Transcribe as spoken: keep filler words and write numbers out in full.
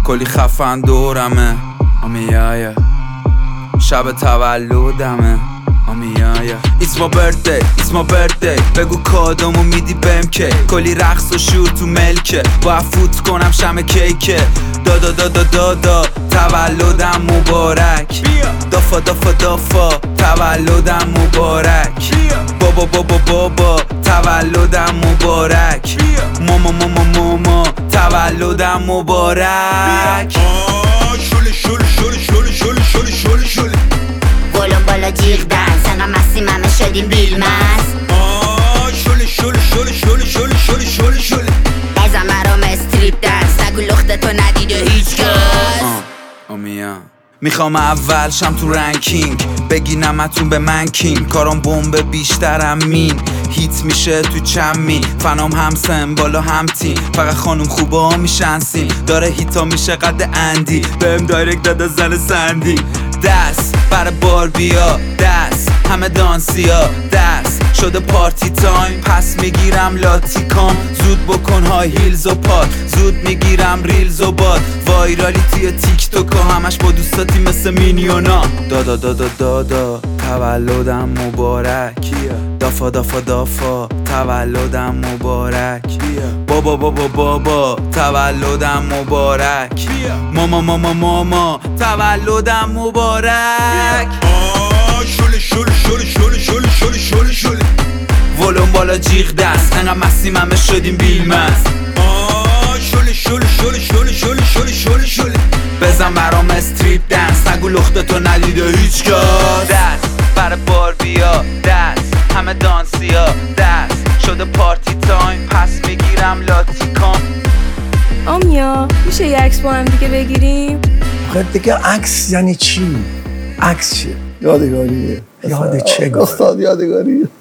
کلی خفن دورمه آمیایه شب تولدمه آمیایه It's my birthday, it's my birthday بگو کادومو میدی بهم که کلی رقص و شور تو ملکه باید فوت کنم شم کیکه دادا دادا دادا تولدم مبارک دافا دافا دافا تولدم مبارک بابا بابا بابا تولدم مبارک ماما ماما ماما تولدم مبارک شله شله شله شله شله شله شله شله ولوم بالا جیغ دنس انقدر مستیم همه شدیم بیلمست شله شله شله شله شله شله شله شله بزن برام استریپ دنس نگو لختتو ندیده هیچ کس آمیا میخوام اول شم تو رنکینگ بگی نمتون به من کین کارم بمب بیشترم مین هیت میشه تو چمی فنام هم سن بالا هم تیم فقط خانوم خوبه ها میشن سین داره هیتا میشه قد اندی بهم دایرکت داده زن سندی دست برای باربیا دست همه دانسیا دست شده پارتی تایم پس میگیرم لاتیکام زود بکن های هیلز و پاد زود میگیرم ریلز و باد وایرالی توی تیک توک ها همش با دوستاتی مثل مینیونا دادا دادا دادا تولدم مبارک دافا دافا دافا تولدم مبارک بابا بابا بابا تولدم مبارک ماما ماما ماما تولدم مبارک شله شله شله شله شله شله شله شله ولوم بالا جیغ دست انقدر مستیم همه شدیم بیلمست شله شله شله شله شله شله شله شله بزن برام استریپ دنس نگو لختتو ندیده هیچ کس دست برای باربیا دست همه دانسیا دست شده پارتی تایم پس میگیرم لاتیکام آمیا میشه یه عکس با هم دیگه بگیریم؟ خب دیگه عکس یعنی چی؟ عکس چیه؟ یادگاریه یاد چه استاد یادگاریه